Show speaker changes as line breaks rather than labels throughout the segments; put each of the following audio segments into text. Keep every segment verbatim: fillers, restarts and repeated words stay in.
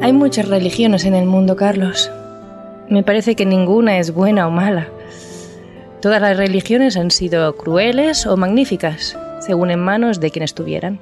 Hay muchas religiones en el mundo, Carlos. Me parece que ninguna es buena o mala. Todas las religiones han sido crueles o magníficas, según en manos de quien estuvieran.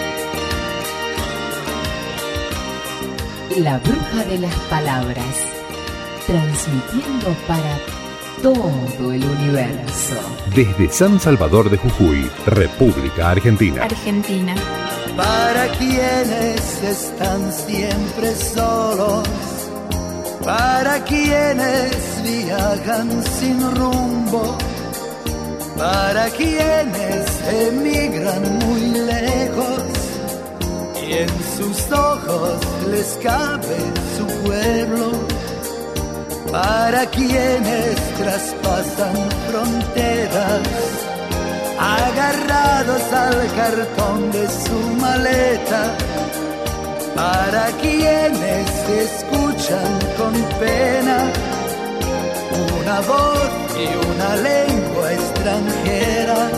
La bruja de las palabras, transmitiendo para todo el universo.
Desde San Salvador de Jujuy, República Argentina.
Argentina.
Para quienes están siempre solos, para quienes viajan sin rumbo, para quienes emigran muy lejos y en sus ojos les cabe su pueblo, para quienes traspasan fronteras, agarrados al cartón de su maleta, para quienes escuchan con pena una voz y una lengua extranjeras.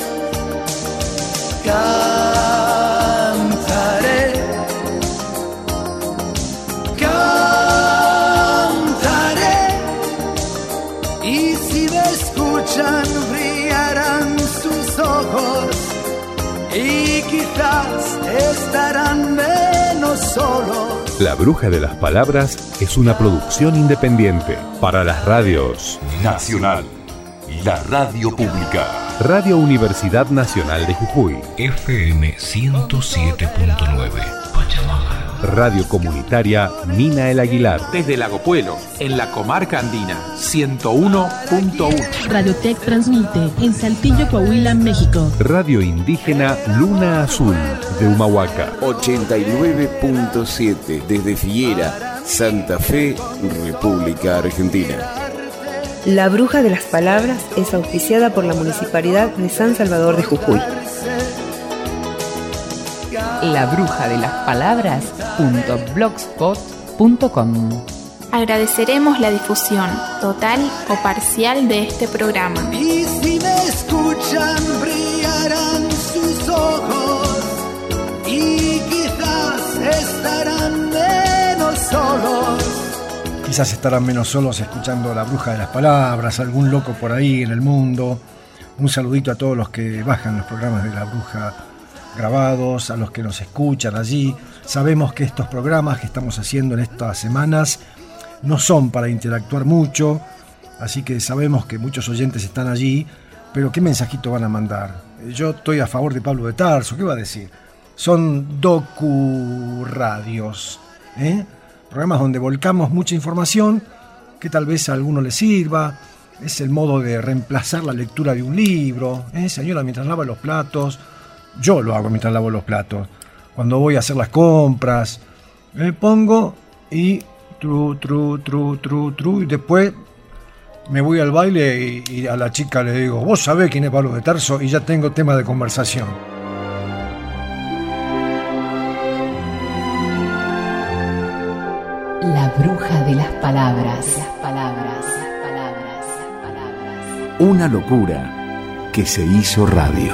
Cantaré, cantaré, y si me escuchan brillarán sus ojos y quizás estarán menos solos.
La Bruja de las Palabras es una producción independiente para las radios
Nacional, la radio pública.
Radio Universidad Nacional de Jujuy,
F M ciento siete punto nueve, Pachamama.
Radio Comunitaria Mina El Aguilar,
desde Lago Puelo, en la comarca andina, ciento uno punto uno.
Radiotech transmite en Saltillo, Coahuila, México.
Radio Indígena Luna Azul de Humahuaca,
ochenta y nueve punto siete desde Figuera, Santa Fe, República Argentina.
La Bruja de las Palabras es auspiciada por la Municipalidad de San Salvador de Jujuy.
La bruja de las palabras punto blogspot punto com.
Agradeceremos la difusión total o parcial de este programa.
Y si me escuchan brillarán sus ojos y quizás estarán menos solos.
Quizás estarán menos solos escuchando La Bruja de las Palabras, algún loco por ahí en el mundo. Un saludito a todos los que bajan los programas de La Bruja grabados, a los que nos escuchan allí. Sabemos que estos programas que estamos haciendo en estas semanas no son para interactuar mucho, así que sabemos que muchos oyentes están allí, pero ¿qué mensajito van a mandar? Yo estoy a favor de Pablo de Tarso, ¿qué va a decir? Son docu-radios, ¿eh? Programas donde volcamos mucha información que tal vez a alguno le sirva. Es el modo de reemplazar la lectura de un libro, ¿eh? Señora, mientras lava los platos, yo lo hago mientras lavo los platos. Cuando voy a hacer las compras, me pongo y tru, tru, tru, tru, tru, y después me voy al baile y, y a la chica le digo, vos sabés quién es Pablo de Tarso, y ya tengo tema de conversación.
La bruja de las palabras. Las palabras, las palabras, las palabras.
Una locura que se hizo radio.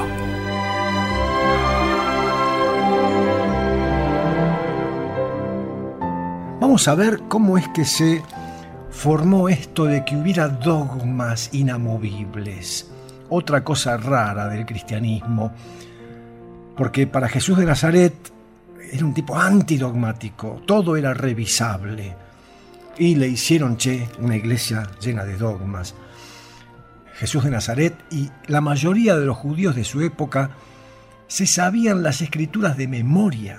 Vamos a ver cómo es que se formó esto de que hubiera dogmas inamovibles. Otra cosa rara del cristianismo. Porque para Jesús de Nazaret era un tipo antidogmático, todo era revisable. Y le hicieron, che, una iglesia llena de dogmas. Jesús de Nazaret y la mayoría de los judíos de su época se sabían las escrituras de memoria.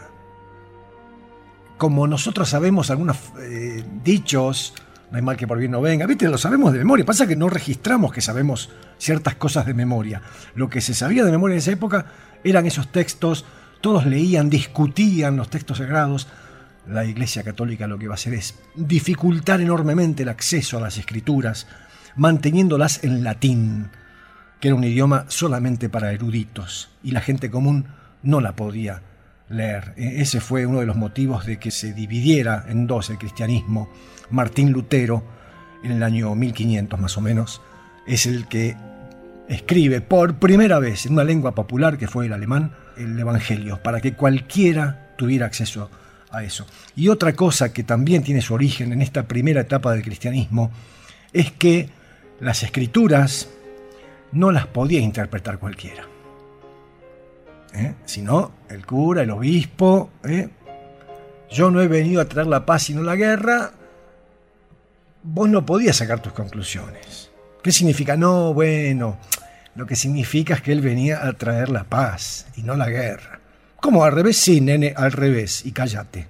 Como nosotros sabemos algunos eh, dichos, no hay mal que por bien no venga, ¿viste? Lo sabemos de memoria. Pasa que no registramos que sabemos ciertas cosas de memoria. Lo que se sabía de memoria en esa época eran esos textos. Todos leían, discutían los textos sagrados. La Iglesia Católica lo que va a hacer es dificultar enormemente el acceso a las escrituras, manteniéndolas en latín, que era un idioma solamente para eruditos, y la gente común no la podía leer. Ese fue uno de los motivos de que se dividiera en dos el cristianismo. Martín Lutero, en el año mil quinientos más o menos, es el que escribe por primera vez en una lengua popular, que fue el alemán, el Evangelio, para que cualquiera tuviera acceso a eso. Y otra cosa que también tiene su origen en esta primera etapa del cristianismo es que las escrituras no las podía interpretar cualquiera. ¿Eh? Sino el cura, el obispo, ¿eh? Yo no he venido a traer la paz sino la guerra. Vos no podías sacar tus conclusiones. ¿Qué significa? No, bueno, lo que significa es que él venía a traer la paz y no la guerra. ¿Cómo al revés? Sí, nene, al revés, y cállate.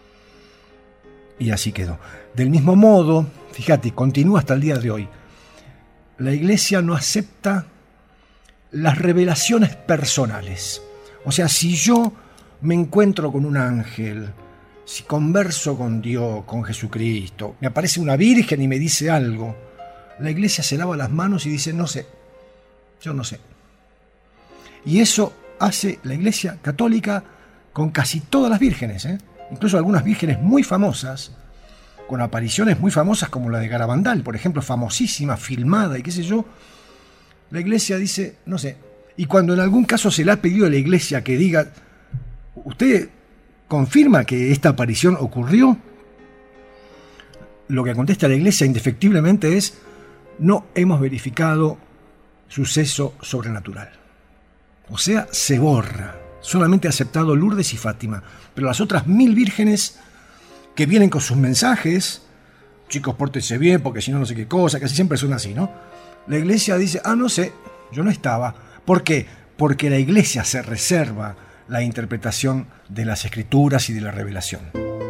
Y así quedó. Del mismo modo, fíjate, continúa hasta el día de hoy. La Iglesia no acepta las revelaciones personales. O sea, si yo me encuentro con un ángel, si converso con Dios, con Jesucristo, me aparece una virgen y me dice algo, la Iglesia se lava las manos y dice, no sé, yo no sé. Y eso hace la Iglesia católica con casi todas las vírgenes, ¿eh? Incluso algunas vírgenes muy famosas, con apariciones muy famosas como la de Garabandal, por ejemplo, famosísima, filmada y qué sé yo. La Iglesia dice, no sé. Y cuando en algún caso se le ha pedido a la Iglesia que diga, ¿usted confirma que esta aparición ocurrió? Lo que contesta la Iglesia indefectiblemente es, no hemos verificado suceso sobrenatural. O sea, se borra. Solamente ha aceptado Lourdes y Fátima. Pero las otras mil vírgenes que vienen con sus mensajes, chicos, pórtense bien porque si no, no sé qué cosa, casi siempre son así, ¿no? La Iglesia dice, ah, no sé, yo no estaba. ¿Por qué? Porque la Iglesia se reserva la interpretación de las Escrituras y de la revelación.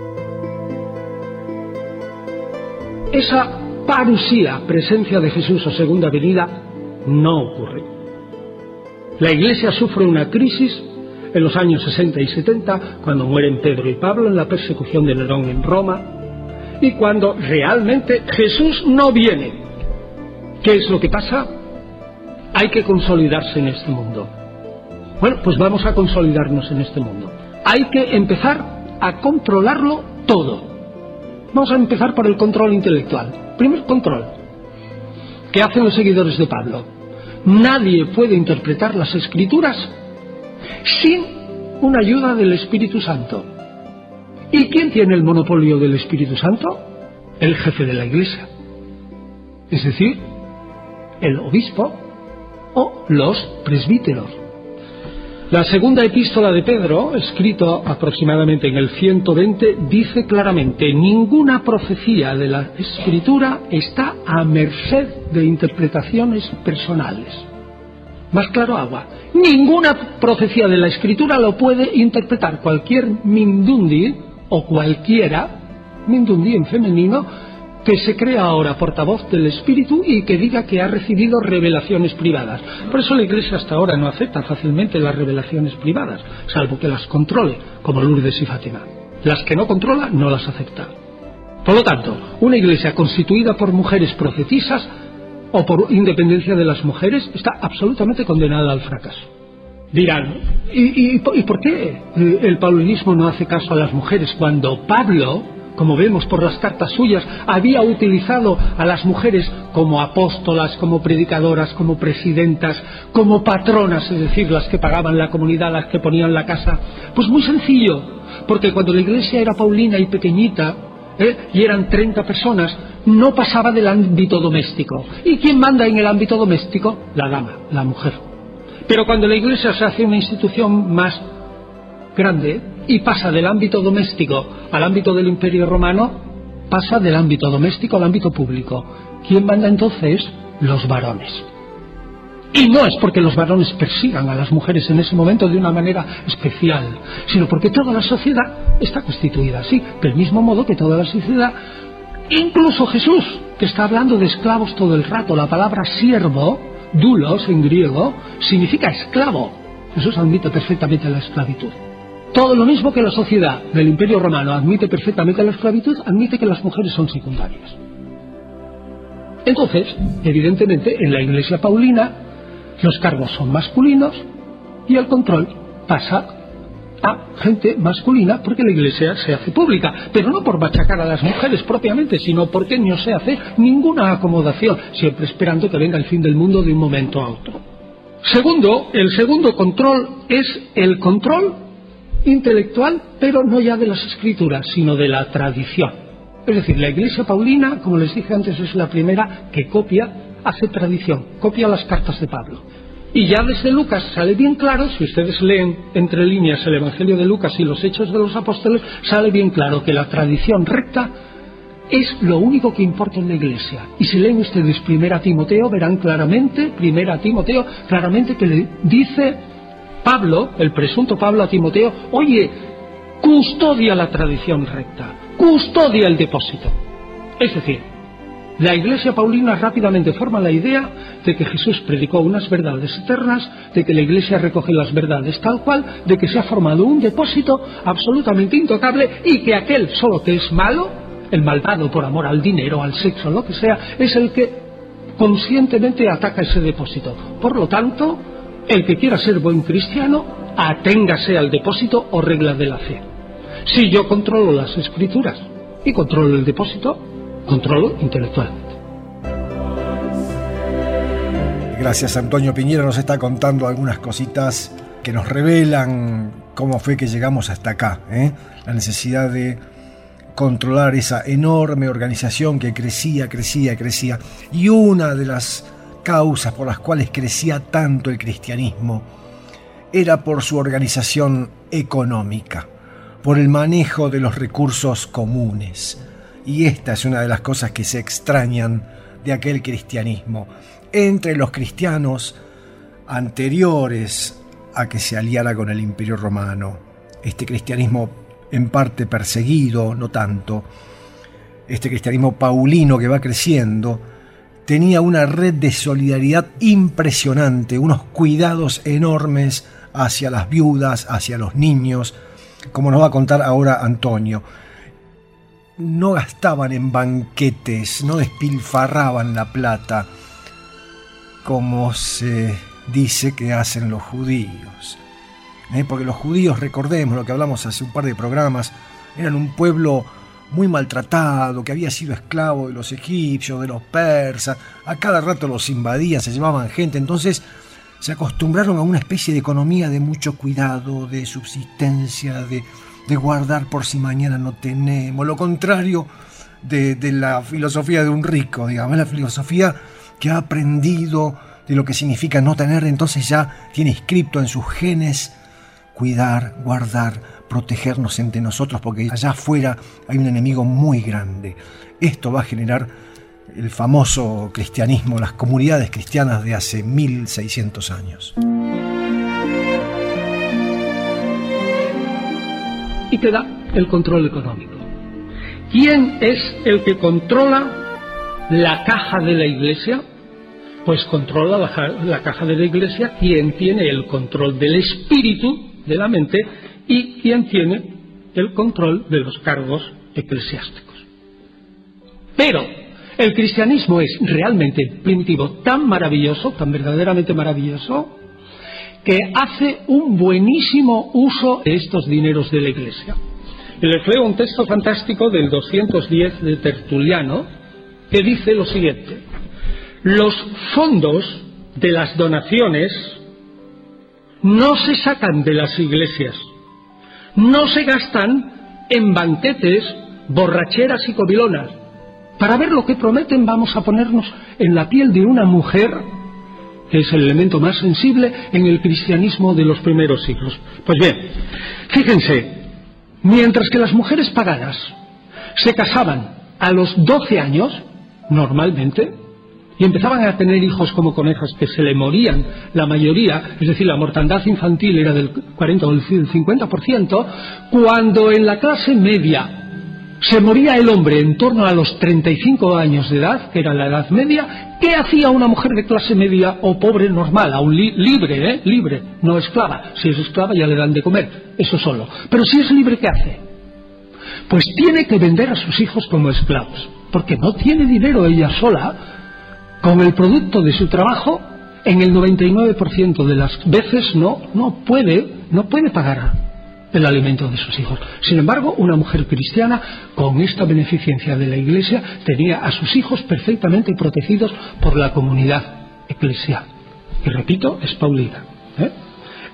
Esa parusía, presencia de Jesús o segunda venida, no ocurre. La Iglesia sufre una crisis en los años sesenta y setenta, cuando mueren Pedro y Pablo en la persecución de Nerón en Roma, y cuando realmente Jesús no viene. ¿Qué es lo que pasa? Hay que consolidarse en este mundo. Bueno, pues vamos a consolidarnos en este mundo. Hay que empezar a controlarlo todo. Vamos a empezar por el control intelectual. Primer control. ¿Qué hacen los seguidores de Pablo? Nadie puede interpretar las Escrituras sin una ayuda del Espíritu Santo. ¿Y quién tiene el monopolio del Espíritu Santo? El jefe de la Iglesia. Es decir, el obispo o los presbíteros. La segunda epístola de Pedro, escrito aproximadamente en el ciento veinte, dice claramente: ninguna profecía de la Escritura está a merced de interpretaciones personales. Más claro agua. Ninguna profecía de la Escritura lo puede interpretar cualquier mindundi o cualquiera, mindundi en femenino, que se crea ahora portavoz del Espíritu y que diga que ha recibido revelaciones privadas. Por eso la Iglesia hasta ahora no acepta fácilmente las revelaciones privadas, salvo que las controle, como Lourdes y Fátima. Las que no controla, no las acepta. Por lo tanto, una Iglesia constituida por mujeres profetisas o por independencia de las mujeres está absolutamente condenada al fracaso. Dirán, ¿y, y, y por qué el paulinismo no hace caso a las mujeres cuando Pablo, como vemos por las cartas suyas, había utilizado a las mujeres como apóstolas, como predicadoras, como presidentas, como patronas, es decir, las que pagaban la comunidad, las que ponían la casa? Pues muy sencillo, porque cuando la Iglesia era paulina y pequeñita, ¿eh? y eran treinta personas, no pasaba del ámbito doméstico. ¿Y quién manda en el ámbito doméstico? La dama, la mujer. Pero cuando la Iglesia se hace una institución más grande y pasa del ámbito doméstico al ámbito del Imperio Romano, pasa del ámbito doméstico al ámbito público. ¿Quién manda entonces? Los varones. Y no es porque los varones persigan a las mujeres en ese momento de una manera especial, sino porque toda la sociedad está constituida así, del mismo modo que toda la sociedad, incluso Jesús, que está hablando de esclavos todo el rato. La palabra siervo, doulos en griego, significa esclavo. Jesús admite perfectamente la esclavitud. Todo lo mismo que la sociedad del Imperio Romano admite perfectamente la esclavitud, admite que las mujeres son secundarias. Entonces, evidentemente, en la Iglesia paulina, los cargos son masculinos y el control pasa a gente masculina porque la Iglesia se hace pública, pero no por machacar a las mujeres propiamente, sino porque no se hace ninguna acomodación, siempre esperando que venga el fin del mundo de un momento a otro. Segundo, el segundo control es el control intelectual, pero no ya de las escrituras, sino de la tradición. Es decir, la Iglesia Paulina, como les dije antes, es la primera que copia, hace tradición, copia las cartas de Pablo. Y ya desde Lucas sale bien claro, si ustedes leen entre líneas el Evangelio de Lucas y los Hechos de los Apóstoles, sale bien claro que la tradición recta es lo único que importa en la Iglesia. Y si leen ustedes Primera Timoteo, verán claramente, Primera Timoteo, claramente que le dice Pablo, el presunto Pablo a Timoteo, oye, custodia la tradición recta, custodia el depósito. Es decir, la Iglesia Paulina rápidamente forma la idea de que Jesús predicó unas verdades eternas, de que la Iglesia recoge las verdades tal cual, de que se ha formado un depósito absolutamente intocable y que aquel solo que es malo, el malvado por amor al dinero, al sexo, lo que sea, es el que conscientemente ataca ese depósito. Por lo tanto, el que quiera ser buen cristiano, aténgase al depósito o regla de la fe. Si yo controlo las escrituras y controlo el depósito, controlo intelectualmente.
Gracias, Antonio Piñera nos está contando algunas cositas que nos revelan cómo fue que llegamos hasta acá, ¿eh? La necesidad de controlar esa enorme organización que crecía, crecía, crecía. Y una de las causas por las cuales crecía tanto el cristianismo era por su organización económica, por el manejo de los recursos comunes. Y esta es una de las cosas que se extrañan de aquel cristianismo. Entre los cristianos anteriores a que se aliara con el Imperio Romano, este cristianismo en parte perseguido, no tanto, este cristianismo paulino que va creciendo, tenía una red de solidaridad impresionante, unos cuidados enormes hacia las viudas, hacia los niños, como nos va a contar ahora Antonio. No gastaban en banquetes, no despilfarraban la plata, como se dice que hacen los judíos. ¿Eh? Porque los judíos, recordemos lo que hablamos hace un par de programas, eran un pueblo muy maltratado, que había sido esclavo de los egipcios, de los persas, a cada rato los invadían, se llevaban gente, entonces se acostumbraron a una especie de economía de mucho cuidado, de subsistencia, de, de guardar por si mañana no tenemos, lo contrario de, de la filosofía de un rico, digamos, la filosofía que ha aprendido de lo que significa no tener, entonces ya tiene inscripto en sus genes cuidar, guardar, protegernos entre nosotros, porque allá afuera hay un enemigo muy grande. Esto va a generar el famoso cristianismo, las comunidades cristianas de hace mil seiscientos años.
Y queda el control económico. ¿Quién es el que controla la caja de la Iglesia? Pues controla la, la caja de la Iglesia quien tiene el control del espíritu, de la mente, y quien tiene el control de los cargos eclesiásticos. Pero el cristianismo es realmente primitivo, tan maravilloso, tan verdaderamente maravilloso, que hace un buenísimo uso de estos dineros de la Iglesia. Y les leo un texto fantástico del doscientos diez de Tertuliano, que dice lo siguiente: los fondos de las donaciones no se sacan de las iglesias, no se gastan en banquetes, borracheras y comilonas. Para ver lo que prometen vamos a ponernos en la piel de una mujer, que es el elemento más sensible en el cristianismo de los primeros siglos. Pues bien, fíjense, mientras que las mujeres paganas se casaban a los doce años, normalmente, y empezaban a tener hijos como conejos que se le morían la mayoría, es decir, la mortandad infantil era del cuarenta o del cincuenta por ciento, cuando en la clase media se moría el hombre en torno a los treinta y cinco años de edad, que era la edad media, ¿qué hacía una mujer de clase media o pobre normal, aún li libre, eh? libre, no esclava? Si es esclava ya le dan de comer, eso solo. Pero si es libre, ¿qué hace? Pues tiene que vender a sus hijos como esclavos, porque no tiene dinero ella sola. Con el producto de su trabajo, en el noventa y nueve por ciento de las veces no, no puede, no puede pagar el alimento de sus hijos. Sin embargo, una mujer cristiana, con esta beneficencia de la Iglesia, tenía a sus hijos perfectamente protegidos por la comunidad eclesial. Y repito, es paulina, ¿eh?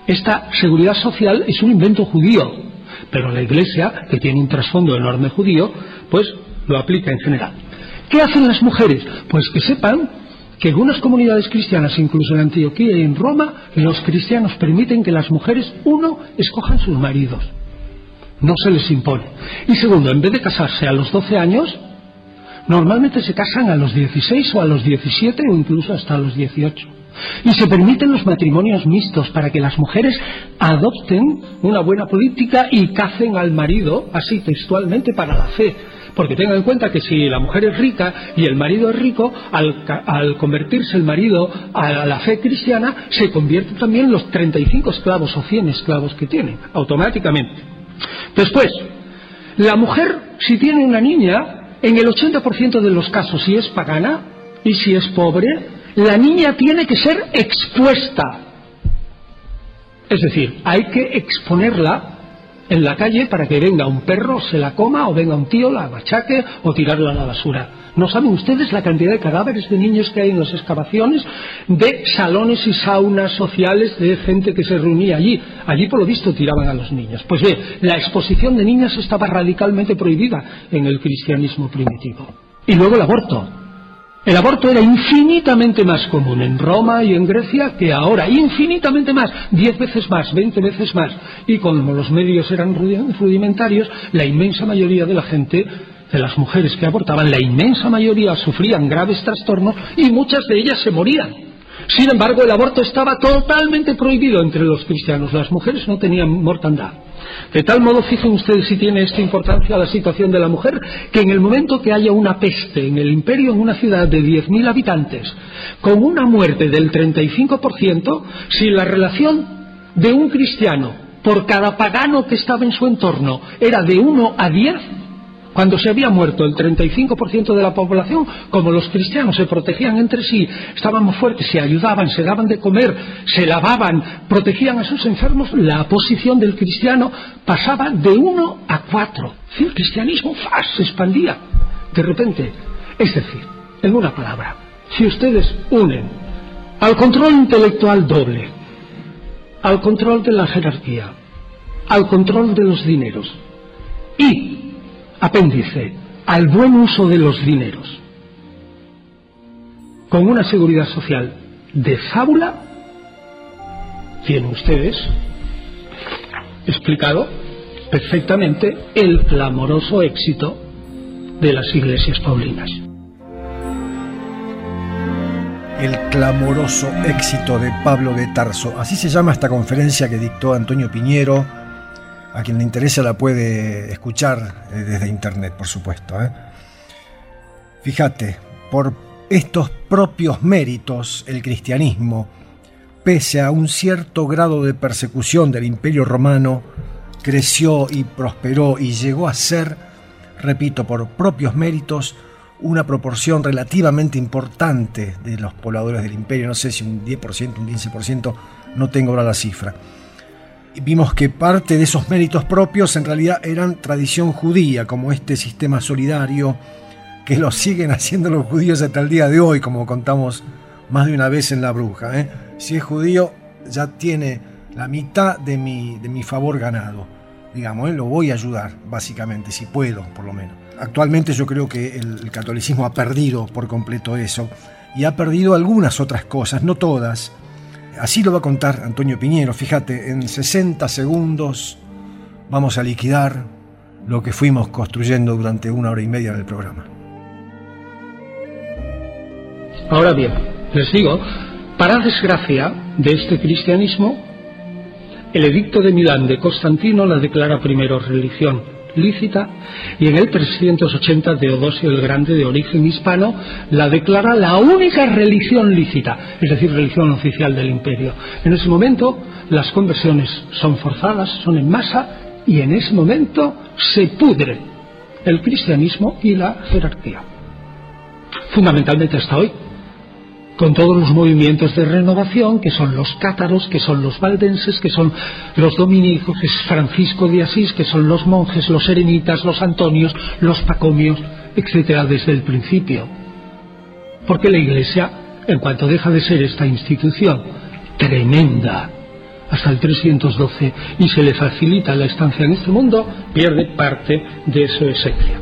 esta seguridad social es un invento judío, pero la Iglesia, que tiene un trasfondo enorme judío, pues lo aplica en general. ¿Qué hacen las mujeres? Pues que sepan que en algunas comunidades cristianas, incluso en Antioquía y en Roma, los cristianos permiten que las mujeres, uno, escojan sus maridos. No se les impone. Y segundo, en vez de casarse a los doce años, normalmente se casan a los dieciséis o a los diecisiete o incluso hasta a los dieciocho. Y se permiten los matrimonios mixtos para que las mujeres adopten una buena política y cacen al marido, así textualmente, para la fe. Porque tengan en cuenta que si la mujer es rica y el marido es rico, al, al convertirse el marido a la fe cristiana, se convierten también los treinta y cinco esclavos o cien esclavos que tienen, automáticamente. Después, la mujer, si tiene una niña, en el ochenta por ciento de los casos, si es pagana y si es pobre, la niña tiene que ser expuesta. Es decir, hay que exponerla en la calle para que venga un perro, se la coma, o venga un tío, la machaque o tirarla a la basura. ¿No saben ustedes la cantidad de cadáveres de niños que hay en las excavaciones? De salones y saunas sociales de gente que se reunía allí. Allí, por lo visto, tiraban a los niños. Pues bien, la exposición de niñas estaba radicalmente prohibida en el cristianismo primitivo. Y luego el aborto. El aborto era infinitamente más común en Roma y en Grecia que ahora, infinitamente más, diez veces más, veinte veces más. Y como los medios eran rudimentarios, la inmensa mayoría de la gente, de las mujeres que abortaban, la inmensa mayoría sufrían graves trastornos y muchas de ellas se morían. Sin embargo, el aborto estaba totalmente prohibido entre los cristianos. Las mujeres no tenían mortandad. De tal modo, fijen ustedes si tiene esta importancia la situación de la mujer, que en el momento que haya una peste en el imperio, en una ciudad de diez mil habitantes, con una muerte del treinta y cinco por ciento, si la relación de un cristiano por cada pagano que estaba en su entorno era de uno a diez, cuando se había muerto el treinta y cinco por ciento de la población, como los cristianos se protegían entre sí, estaban muy fuertes, se ayudaban, se daban de comer, se lavaban, protegían a sus enfermos, la posición del cristiano pasaba de uno a cuatro. El cristianismo ¡fas! Se expandía de repente. Es decir, en una palabra, si ustedes unen al control intelectual doble, al control de la jerarquía, al control de los dineros y apéndice, al buen uso de los dineros, con una seguridad social de fábula, tienen ustedes explicado perfectamente el clamoroso éxito de las iglesias paulinas.
El clamoroso éxito de Pablo de Tarso, así se llama esta conferencia que dictó Antonio Piñero. A quien le interesa la puede escuchar desde internet, por supuesto, ¿eh? Fíjate, por estos propios méritos, el cristianismo, pese a un cierto grado de persecución del Imperio Romano, creció y prosperó y llegó a ser, repito, por propios méritos, una proporción relativamente importante de los pobladores del imperio. No sé si un diez por ciento, un quince por ciento, no tengo ahora la cifra. Vimos que parte de esos méritos propios en realidad eran tradición judía, como este sistema solidario que lo siguen haciendo los judíos hasta el día de hoy, como contamos más de una vez en La Bruja, ¿eh? Si es judío, ya tiene la mitad de mi, de mi favor ganado, digamos, ¿eh? Lo voy a ayudar, básicamente, si puedo, por lo menos. Actualmente yo creo que el, el catolicismo ha perdido por completo eso, y ha perdido algunas otras cosas, no todas. Así lo va a contar Antonio Piñero. Fíjate, en sesenta segundos vamos a liquidar lo que fuimos construyendo durante una hora y media del programa.
Ahora bien, les digo, para desgracia de este cristianismo, el edicto de Milán de Constantino la declara primero religión lícita, y en el trescientos ochenta Teodosio el Grande, de origen hispano, la declara la única religión lícita, es decir, religión oficial del imperio. En ese momento las conversiones son forzadas, son en masa, y en ese momento se pudre el cristianismo y la jerarquía. Fundamentalmente hasta hoy, con todos los movimientos de renovación, que son los cátaros, que son los valdenses, que son los dominicos, que es Francisco de Asís, que son los monjes, los eremitas, los antonios, los pacomios, etcétera, desde el principio. Porque la Iglesia, en cuanto deja de ser esta institución tremenda, hasta el trescientos doce y se le facilita la estancia en este mundo, pierde parte de su esencia.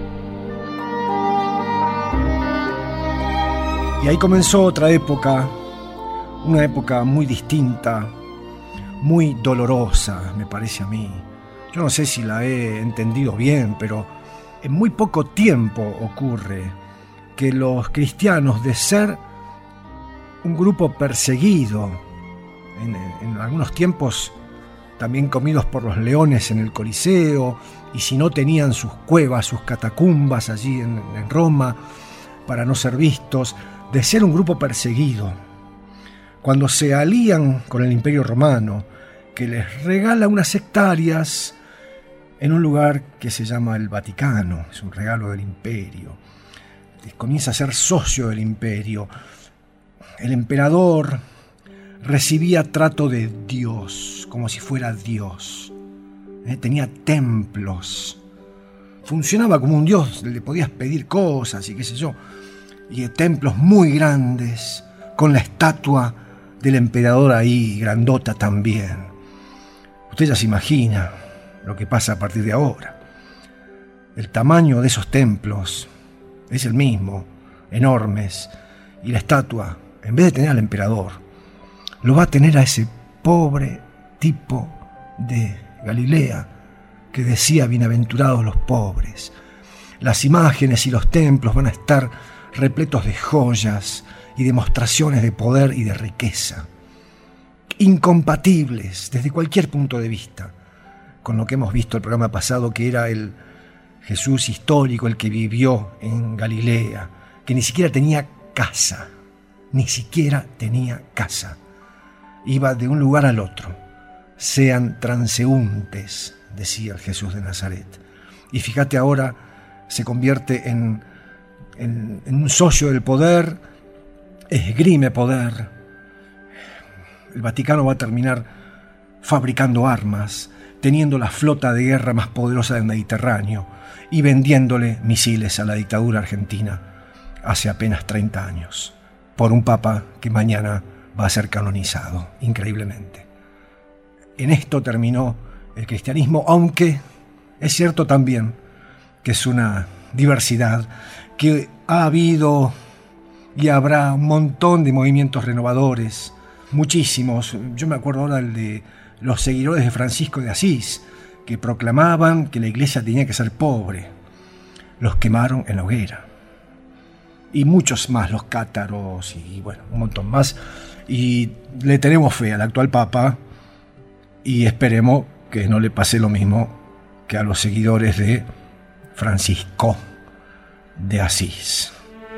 Y ahí comenzó otra época, una época muy distinta, muy dolorosa, me parece a mí. Yo no sé si la he entendido bien, pero en muy poco tiempo ocurre que los cristianos, de ser un grupo perseguido, en, en algunos tiempos también comidos por los leones en el Coliseo, y si no tenían sus cuevas, sus catacumbas allí en, en Roma, para no ser vistos, de ser un grupo perseguido, cuando se alían con el Imperio Romano, que les regala unas hectáreas en un lugar que se llama el Vaticano, es un regalo del imperio, comienza a ser socio del imperio. El emperador recibía trato de Dios, como si fuera Dios. ¿Eh? Tenía templos, funcionaba como un dios, le podías pedir cosas y qué sé yo, y templos muy grandes, con la estatua del emperador ahí, grandota también. Usted ya se imagina lo que pasa a partir de ahora. El tamaño de esos templos es el mismo, enormes, y la estatua, en vez de tener al emperador, lo va a tener a ese pobre tipo de Galilea que decía bienaventurados los pobres. Las imágenes y los templos van a estar repletos de joyas y demostraciones de poder y de riqueza, incompatibles desde cualquier punto de vista con lo que hemos visto el programa pasado, que era el Jesús histórico, el que vivió en Galilea, que ni siquiera tenía casa, ni siquiera tenía casa. Iba de un lugar al otro. Sean transeúntes, decía el Jesús de Nazaret. Y fíjate, ahora se convierte en, en, en un socio del poder, esgrime poder. El Vaticano va a terminar fabricando armas, teniendo la flota de guerra más poderosa del Mediterráneo y vendiéndole misiles a la dictadura argentina hace apenas treinta años, por un papa que mañana va a ser canonizado, increíblemente. En esto terminó el cristianismo, aunque es cierto también que es una diversidad, que ha habido y habrá un montón de movimientos renovadores, muchísimos. Yo me acuerdo ahora del de los seguidores de Francisco de Asís, que proclamaban que la iglesia tenía que ser pobre. Los quemaron en la hoguera. Y muchos más, los cátaros y bueno, un montón más. Y le tenemos fe al actual Papa y esperemos que no le pase lo mismo que a los seguidores de Francisco de Asís.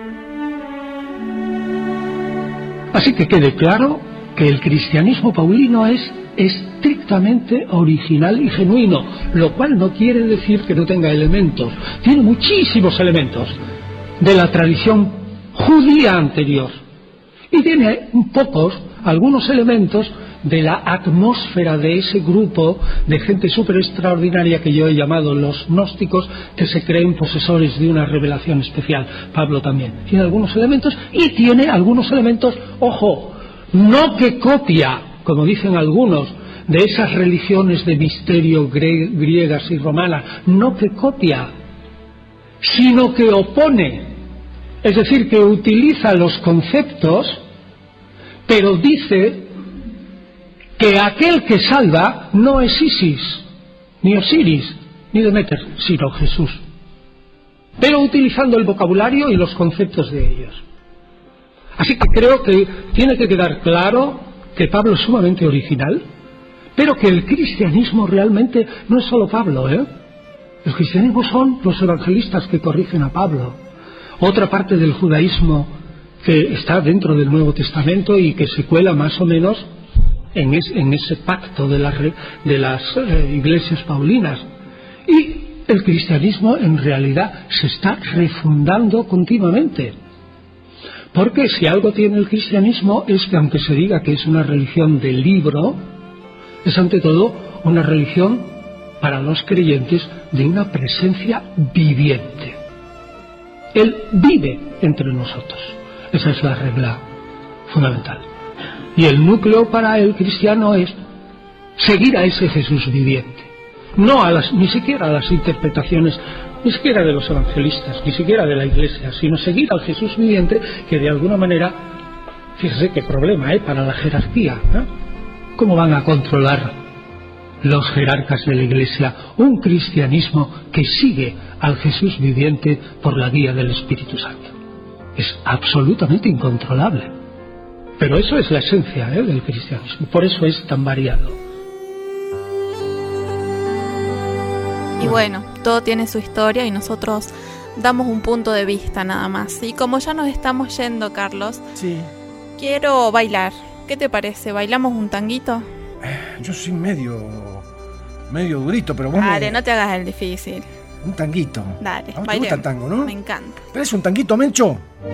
Así que quede claro que el cristianismo paulino es estrictamente original y genuino, lo cual no quiere decir que no tenga elementos. Tiene muchísimos elementos de la tradición judía anterior y tiene pocos, algunos elementos de la atmósfera de ese grupo de gente súper extraordinaria que yo he llamado los gnósticos, que se creen posesores de una revelación especial. Pablo también tiene algunos elementos, y tiene algunos elementos, ojo, no que copia, como dicen algunos, de esas religiones de misterio grie- griegas y romanas, no que copia, sino que opone, es decir, que utiliza los conceptos, pero dice que aquel que salva no es Isis, ni Osiris, ni Demeter, sino Jesús, pero utilizando el vocabulario y los conceptos de ellos. Así que creo que tiene que quedar claro que Pablo es sumamente original, pero que el cristianismo realmente no es solo Pablo, ¿eh? El cristianismo son los evangelistas que corrigen a Pablo, otra parte del judaísmo que está dentro del Nuevo Testamento y que se cuela más o menos en, es, en ese pacto de las, de las eh, iglesias paulinas. Y el cristianismo en realidad se está refundando continuamente. Porque si algo tiene el cristianismo es que, aunque se diga que es una religión del libro, es ante todo una religión para los creyentes de una presencia viviente. Él vive entre nosotros. Esa es la regla fundamental. Y el núcleo para el cristiano es seguir a ese Jesús viviente, no a las, ni siquiera a las interpretaciones, ni siquiera de los evangelistas, ni siquiera de la Iglesia, sino seguir al Jesús viviente que de alguna manera, fíjese qué problema ¿eh? para la jerarquía, ¿eh? ¿Cómo van a controlar los jerarcas de la Iglesia un cristianismo que sigue al Jesús viviente por la guía del Espíritu Santo? Es absolutamente incontrolable. Pero eso es la esencia ¿eh? del cristianismo, por eso es tan variado.
Y bueno, todo tiene su historia y nosotros damos un punto de vista nada más. Y como ya nos estamos yendo, Carlos,
sí.
quiero bailar. ¿Qué te parece? ¿Bailamos un tanguito?
Yo soy medio medio durito, pero vamos.
Dale, no te hagas el difícil.
Un tanguito.
Dale,
¿A vos te gusta el tango, no?
Me encanta.
¿Tenés un tanguito, Mencho?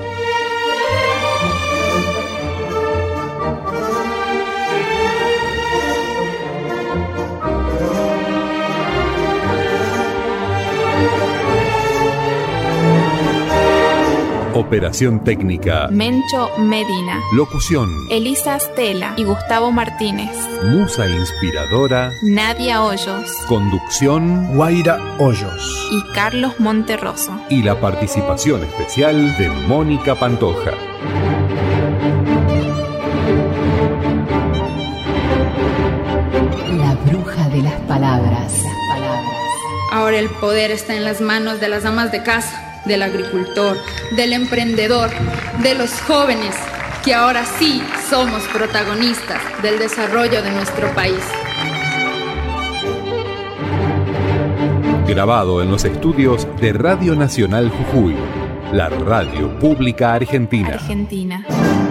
Operación técnica.
Mencho Medina.
Locución.
Elisa Stella y Gustavo Martínez.
Musa inspiradora.
Nadia Hoyos.
Conducción.
Guaira Hoyos.
Y Carlos Monterroso.
Y la participación especial de Mónica Pantoja.
La bruja de las palabras. Las palabras.
Ahora el poder está en las manos de las amas de casa, del agricultor, del emprendedor, de los jóvenes, que ahora sí somos protagonistas del desarrollo de nuestro país.
Grabado en los estudios de Radio Nacional Jujuy, la radio pública argentina.
Argentina.